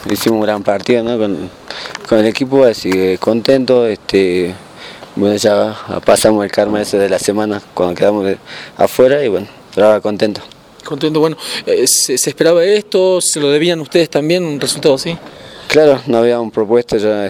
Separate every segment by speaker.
Speaker 1: hicimos un gran partido, ¿no? con el equipo, así que contento. Bueno, ya pasamos el karma ese de la semana cuando quedamos afuera y bueno, pero ahora contento.
Speaker 2: Contento, bueno, ¿se esperaba esto? ¿Se lo debían ustedes también un resultado así?
Speaker 1: Claro, no habíamos propuesto ya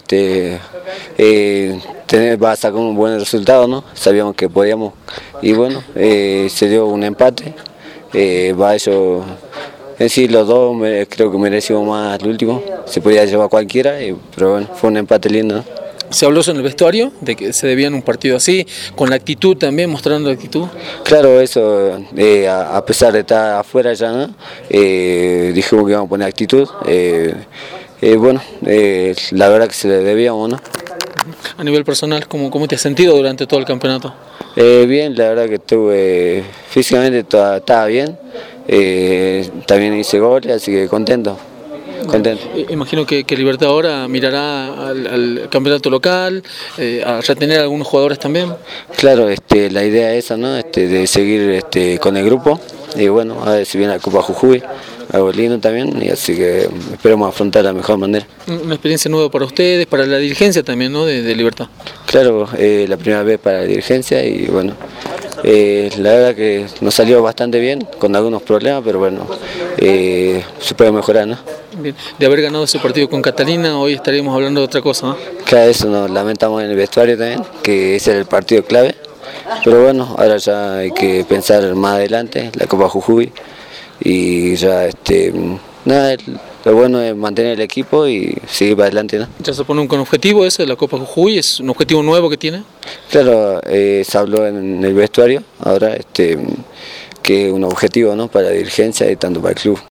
Speaker 1: va a sacar un buen resultado, ¿no? Sabíamos que podíamos y bueno, se dio un empate. Ellos en sí los dos creo que merecimos más el último, se podía llevar cualquiera, pero bueno, fue un empate lindo, ¿no?
Speaker 2: ¿Se habló en el vestuario de que se debían un partido así, con la actitud también, mostrando la actitud?
Speaker 1: Claro, eso, a pesar de estar afuera ya, ¿no? Dijimos que íbamos a poner actitud. Bueno, la verdad que se le debíamos, ¿no?
Speaker 2: A nivel personal, ¿cómo te has sentido durante todo el campeonato?
Speaker 1: Bien, la verdad que estuve físicamente estaba bien, también hice goles, así que contento.
Speaker 2: Imagino que Libertad ahora mirará al campeonato local, a retener a algunos jugadores también.
Speaker 1: Claro, la idea es esa, ¿no? De seguir con el grupo y bueno, a ver si viene la Copa Jujuy, algo lindo también, y así que esperemos afrontar de la mejor manera.
Speaker 2: Una experiencia nueva para ustedes, para la dirigencia también, ¿no? de Libertad.
Speaker 1: Claro, la primera vez para la dirigencia y bueno, la verdad que nos salió bastante bien, con algunos problemas, pero bueno, se puede mejorar, ¿no?
Speaker 2: Bien. De haber ganado ese partido con Catalina, hoy estaríamos hablando de otra cosa, ¿no?
Speaker 1: Claro, eso nos lamentamos en el vestuario también, que ese era el partido clave, pero bueno, ahora ya hay que pensar más adelante, la Copa Jujuy, y ya, nada, lo bueno es mantener el equipo y seguir para adelante, ¿no?
Speaker 2: ¿Ya se pone un objetivo ese de la Copa Jujuy? ¿Es un objetivo nuevo que tiene?
Speaker 1: Claro, se habló en el vestuario, ahora, que es un objetivo, ¿no? Para la dirigencia y tanto para el club.